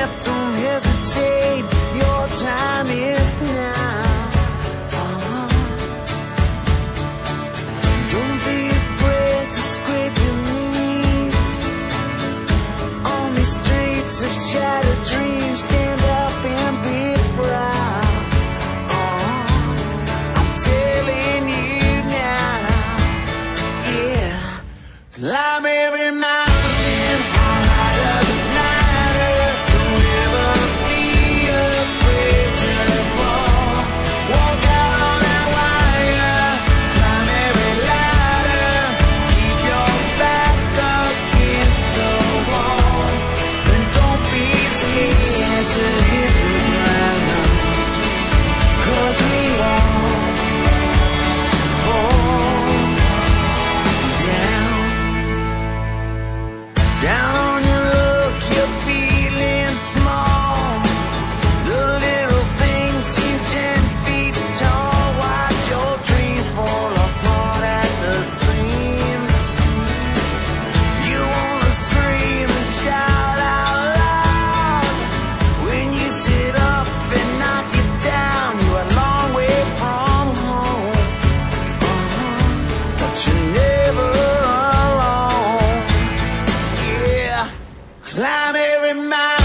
step, don't hesitate, your time is now. Don't be afraid to scrape your knees on these streets of shattered dreams. Stand up and be proud. I'm telling you now, yeah. Climb every mountain, how high does it matter? Don't ever be afraid to fall. Walk out on that wire, climb every ladder, keep your back against the wall. And don't be scared to hit the ground, 'cause we all fall down. Down on your luck, you're feeling small. The little things seem 10 feet tall. Watch your dreams fall apart at the seams. You wanna scream and shout out loud. When you sit up, they knock you down. You're a long way from home, but you're never alone. Yeah, climb every mountain.